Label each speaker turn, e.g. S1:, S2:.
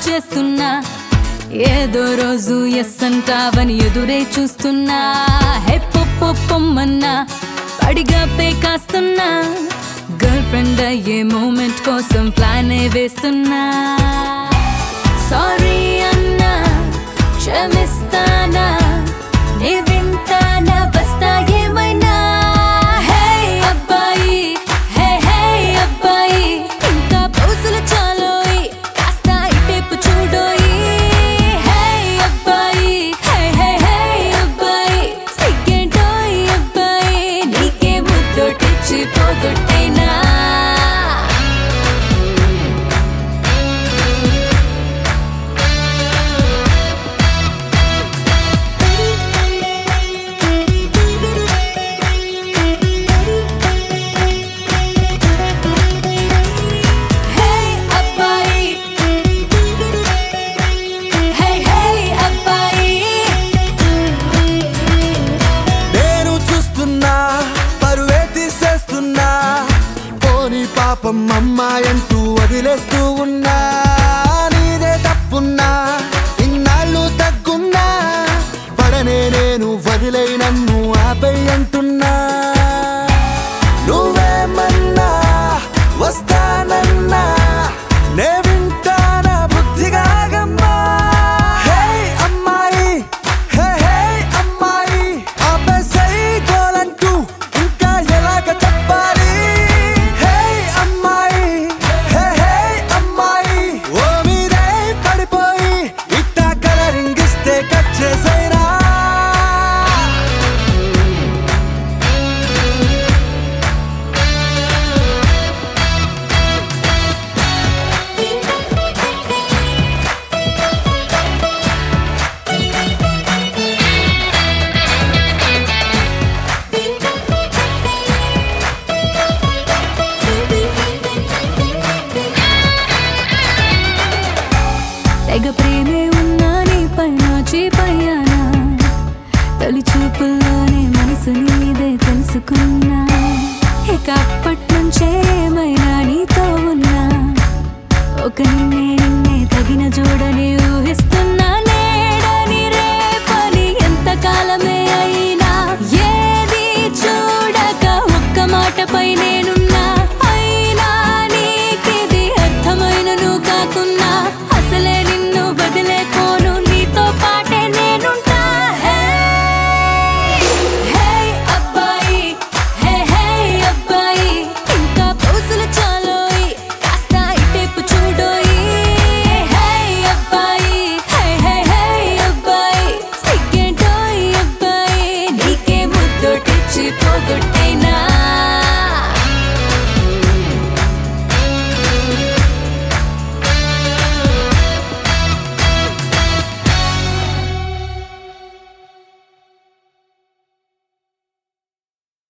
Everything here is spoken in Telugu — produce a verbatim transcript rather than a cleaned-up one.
S1: చేస్తున్నా ఏదో రోజు ఎస్ అంటావని ఎదురే చూస్తున్నా హే పొమ్మన్నా పడిగా పే కాస్తున్నా గర్ల్ ఫ్రెండ్ అయ్యే మూమెంట్ కోసం ప్లానే వేస్తున్నా సారీ అన్నా క్షమిస్తానా నే వింటానా వస్తా ఏమైనా హే అబ్బాయి హే హే అబ్బాయి ఇంకా పౌసులు చాలోయి కాస్త ఇటేపు చూడోయి హే అబ్బాయి హే హే హే అబ్బాయి సిగ్గేంటోయ్ అబ్బాయి నీకే ముద్దొటిచ్చి పోగొట్టేనా
S2: పాపం అమ్మాయంటూ వదిలేస్తూ ఉన్నా